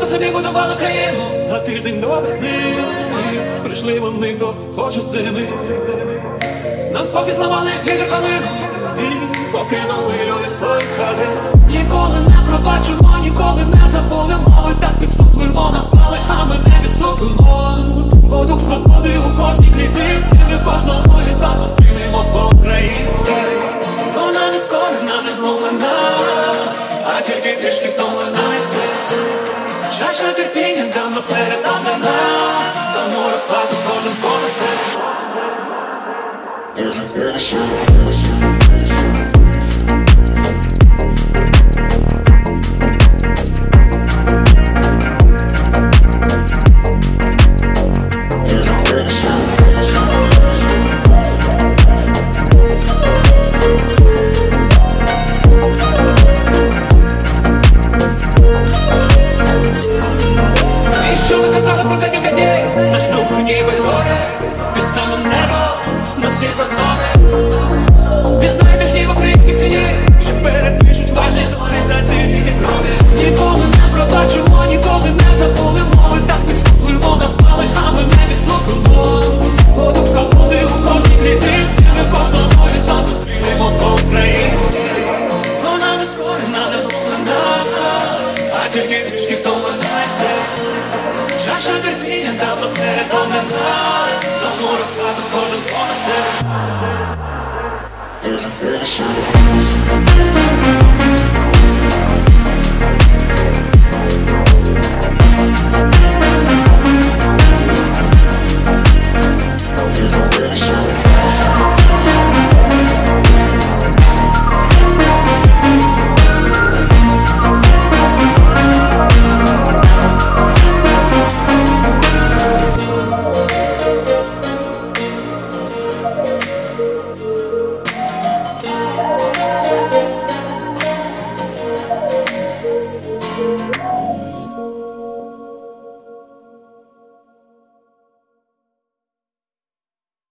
просто собі будували країну. За тиждень до весни прийшли вони, хто хоче зими. Нам спокій зламали, як вітер калину, і покинули люди свої хати. Ніколи не пробачимо, ніколи не забудемо. Ви так підступливо напали, а ми не відступимо. Бо дух свободи у кожній клітинці. Ми кожного із вас зустрінемо по-українськи. Вона не скорена, не зломлена, а тільки трішки втомлена і все. Чаша терпіння давно переповнена, тому розплату кожен понесе. Про декілька днів наш дух ніби горе під самим небом на всі простори. Пізнайте гнів українських синів, що перепишуть ваші долі за ці ріки крові. Ніколи не пробачимо, ніколи не забудемо. Ви так підступливо напали, а ми не відступимо. Бо дух свободи у кожній клітинці. Ми кожного із вас зустрінемо по-українськи. Вона не скорена, не зломлена, а тільки трішки втомлена і все. Чаша терпіння давно переповнена, тому розплату кожен понесе.